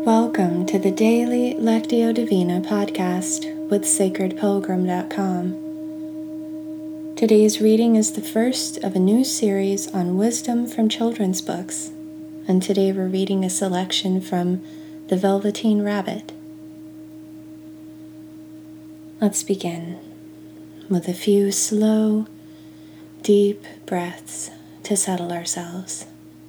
Welcome to the Daily Lectio Divina podcast with sacredpilgrim.com. Today's reading is the first of a new series on wisdom from children's books, and today we're reading a selection from The Velveteen Rabbit. Let's begin with a few slow, deep breaths to settle ourselves.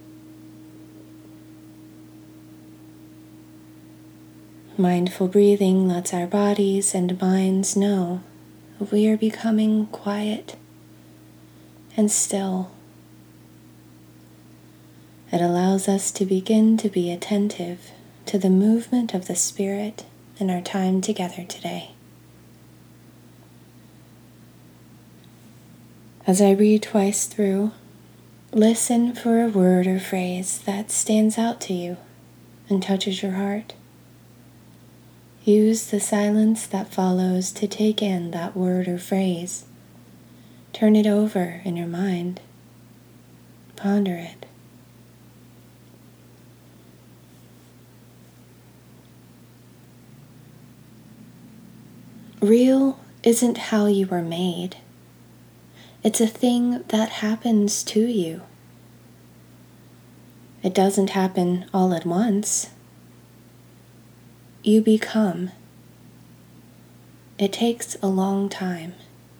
Mindful breathing lets our bodies and minds know we are becoming quiet and still. It allows us to begin to be attentive to the movement of the Spirit in our time together today. As I read twice through, listen for a word or phrase that stands out to you and touches your heart. Use the silence that follows to take in that word or phrase. Turn it over in your mind. Ponder it. Real isn't how you were made. It's a thing that happens to you. It doesn't happen all at once. You become. It takes a long time.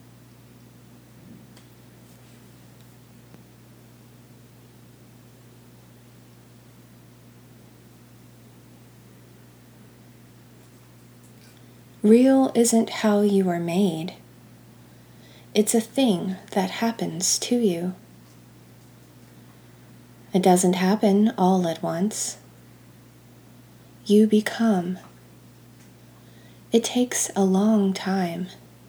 Real isn't how you are made. It's a thing that happens to you. It doesn't happen all at once. You become. It takes a long time.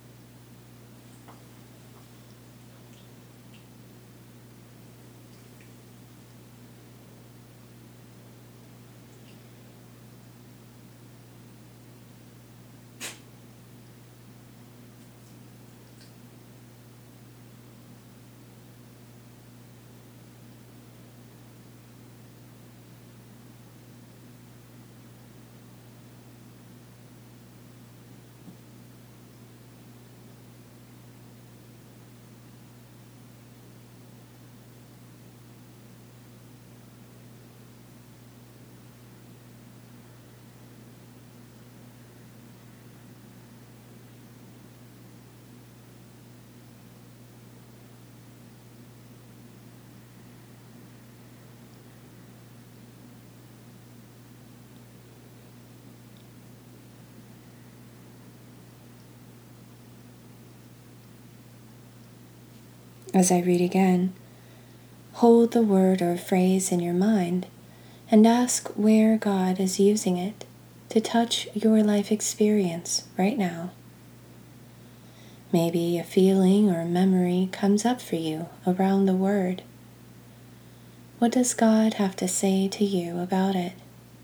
As I read again, hold the word or phrase in your mind and ask where God is using it to touch your life experience right now. Maybe a feeling or memory comes up for you around the word. What does God have to say to you about it?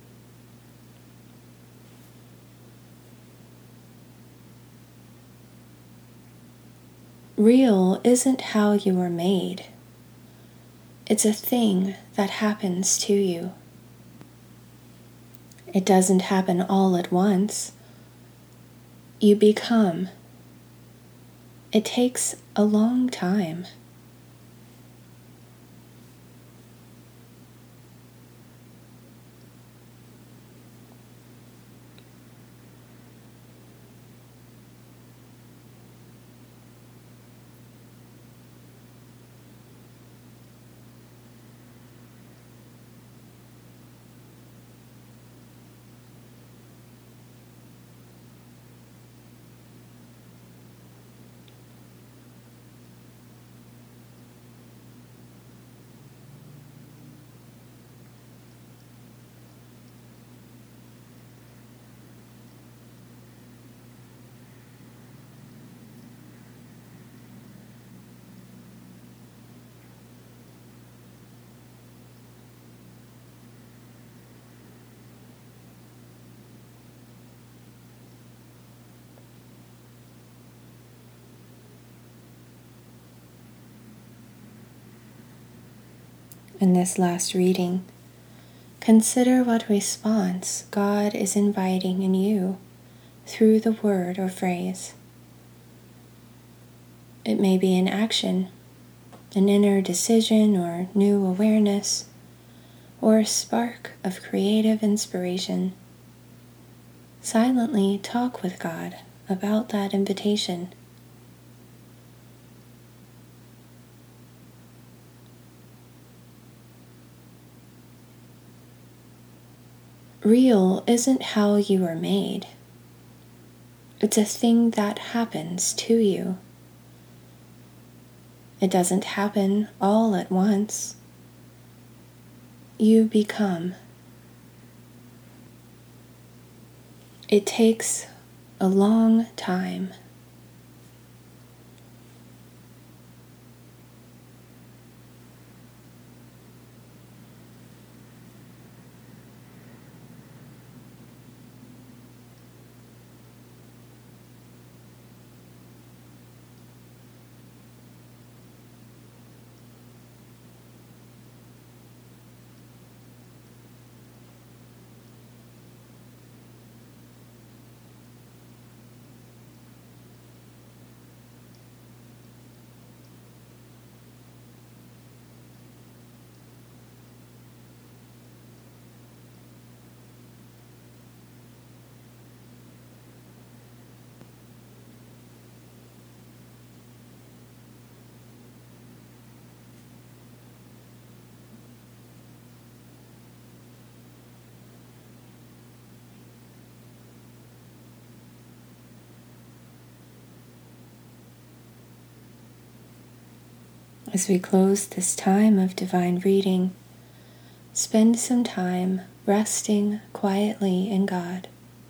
Real isn't how you were made. It's a thing that happens to you. It doesn't happen all at once. You become. It takes a long time. In this last reading, Consider what response God is inviting in you through the word or phrase. It may be an action, an inner decision or new awareness, or a spark of creative inspiration. Silently talk with God about that invitation. Real isn't how you are made. It's a thing that happens to you. It doesn't happen all at once. You become. It takes a long time. As we close this time of divine reading, spend some time resting quietly in God.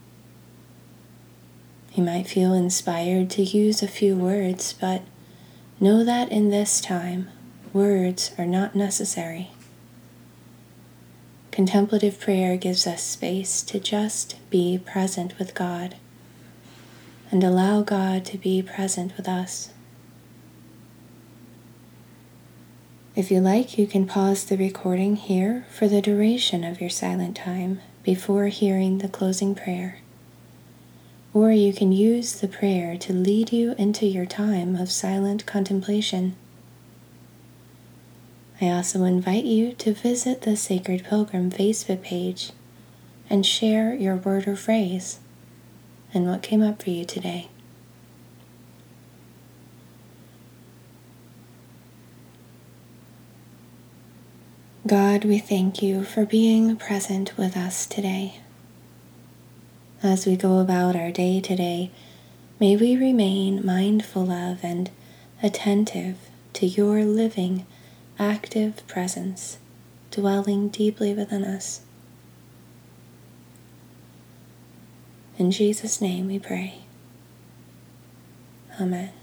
You might feel inspired to use a few words, but know that in this time, words are not necessary. Contemplative prayer gives us space to just be present with God and allow God to be present with us. If you like, you can pause the recording here for the duration of your silent time before hearing the closing prayer. Or you can use the prayer to lead you into your time of silent contemplation. I also invite you to visit the Sacred Pilgrim Facebook page and share your word or phrase and what came up for you today. God, we thank you for being present with us today. As we go about our day today, may we remain mindful of and attentive to your living, active presence, dwelling deeply within us. In Jesus' name we pray. Amen.